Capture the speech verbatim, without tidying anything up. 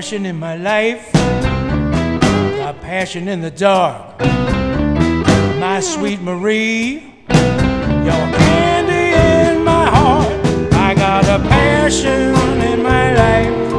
passion in my life, got passion in the dark. My sweet Marie, your candy in my heart. I got a passion in my life.